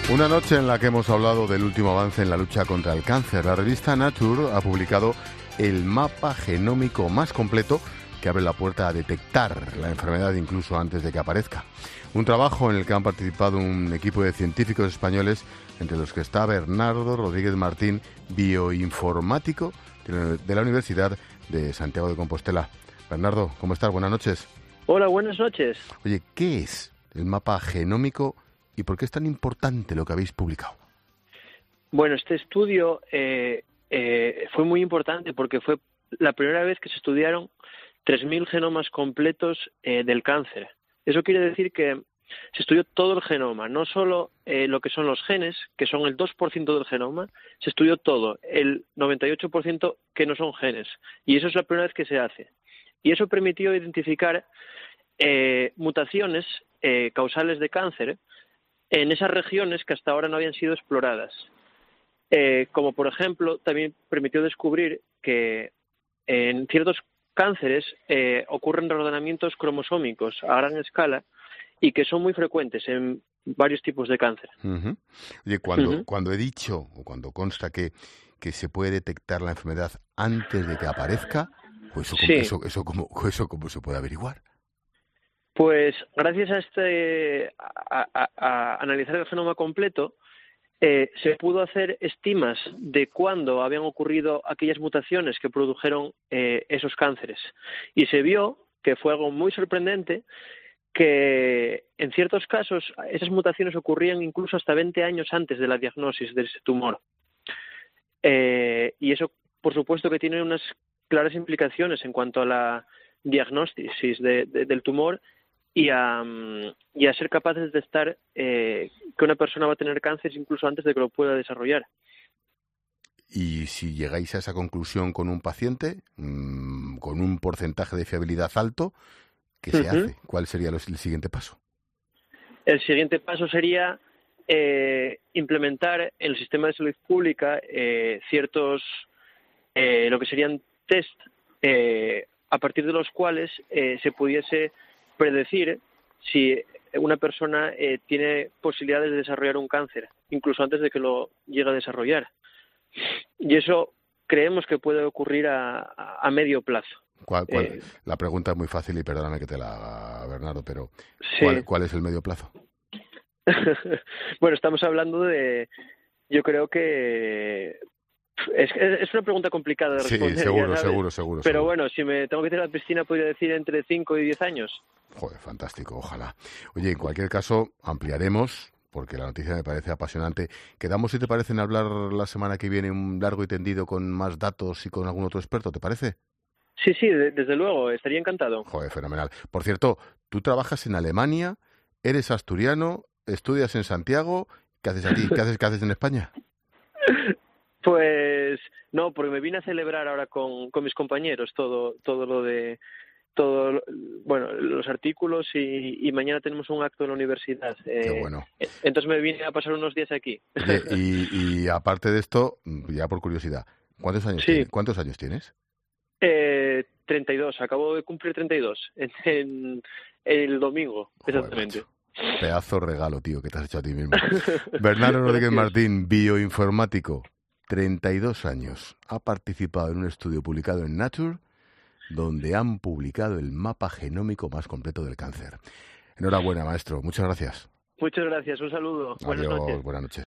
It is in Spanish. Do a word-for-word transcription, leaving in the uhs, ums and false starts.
Una noche en la que hemos hablado del último avance en la lucha contra el cáncer. La revista Nature ha publicado el mapa genómico más completo que abre la puerta a detectar la enfermedad incluso antes de que aparezca. Un trabajo en el que han participado un equipo de científicos españoles, entre los que está Bernardo Rodríguez Martín, bioinformático de la Universidad de Santiago de Compostela. Bernardo, ¿cómo estás? Buenas noches. Hola, buenas noches. Oye, ¿qué es el mapa genómico y por qué es tan importante lo que habéis publicado? Bueno, este estudio eh, eh, fue muy importante porque fue la primera vez que se estudiaron tres mil genomas completos eh, del cáncer. Eso quiere decir que se estudió todo el genoma, no solo eh, lo que son los genes, que son el dos por ciento del genoma, se estudió todo, el noventa y ocho por ciento que no son genes. Y eso es la primera vez que se hace. Y eso permitió identificar eh, mutaciones eh, causales de cáncer en esas regiones que hasta ahora no habían sido exploradas. Eh, como por ejemplo, también permitió descubrir que en ciertos cánceres eh, ocurren reordenamientos cromosómicos a gran escala y que son muy frecuentes en varios tipos de cáncer. Uh-huh. Oye, cuando, Uh-huh. cuando he dicho, o cuando consta que, que se puede detectar la enfermedad antes de que aparezca, pues eso, Sí. eso, eso, ¿cómo, eso cómo se puede averiguar? Pues gracias a este a, a, a analizar el genoma completo, eh, se pudo hacer estimas de cuándo habían ocurrido aquellas mutaciones que produjeron eh, esos cánceres. Y se vio, que fue algo muy sorprendente, que en ciertos casos esas mutaciones ocurrían incluso hasta veinte años antes de la diagnosis de ese tumor. Eh, y eso, por supuesto, que tiene unas claras implicaciones en cuanto a la diagnosis de, de, del tumor y a, y a ser capaces de detectar eh, que una persona va a tener cáncer incluso antes de que lo pueda desarrollar. Y si llegáis a esa conclusión con un paciente, mmm, con un porcentaje de fiabilidad alto, ¿qué se Uh-huh. hace? ¿Cuál sería el siguiente paso? El siguiente paso sería eh, implementar en el sistema de salud pública eh, ciertos, eh, lo que serían test, eh, a partir de los cuales eh, se pudiese predecir si una persona eh, tiene posibilidades de desarrollar un cáncer, incluso antes de que lo llegue a desarrollar. Y eso creemos que puede ocurrir a, a, a medio plazo. ¿Cuál, cuál, Eh, la pregunta es muy fácil y perdóname que te la haga, Bernardo, pero sí. ¿cuál, ¿cuál es el medio plazo? Bueno, estamos hablando de, yo creo que es, es una pregunta complicada de responder. Sí, seguro, ya sabes. seguro, seguro. Pero seguro. bueno, si me tengo que tirar a la piscina, podría decir entre cinco y diez años. Joder, fantástico, ojalá. Oye, en cualquier caso, ampliaremos, porque la noticia me parece apasionante. Quedamos, si te parece, en hablar la semana que viene un largo y tendido con más datos y con algún otro experto, ¿te parece? Sí, sí, de, desde luego, estaría encantado. Joder, fenomenal. Por cierto, tú trabajas en Alemania, eres asturiano, estudias en Santiago, ¿qué haces aquí? ¿Qué haces, qué haces en España? Pues no, porque me vine a celebrar ahora con, con mis compañeros todo todo lo de todo bueno los artículos y, y mañana tenemos un acto en la universidad. Qué Eh, bueno. entonces me vine a pasar unos días aquí. Oye, y, y aparte de esto, ya por curiosidad, ¿cuántos años Sí. tienes? ¿Cuántos años tienes? Eh, treinta y dos, acabo de cumplir treinta y dos en, en el domingo, Joder, exactamente. macho. Pedazo regalo, tío, que te has hecho a ti mismo. Bernardo Rodríguez Martín, bioinformático, treinta y dos años. Ha participado en un estudio publicado en Nature, donde han publicado el mapa genómico más completo del cáncer. Enhorabuena, maestro. Muchas gracias. Muchas gracias, un saludo. Buenas Adiós, noches. buenas noches.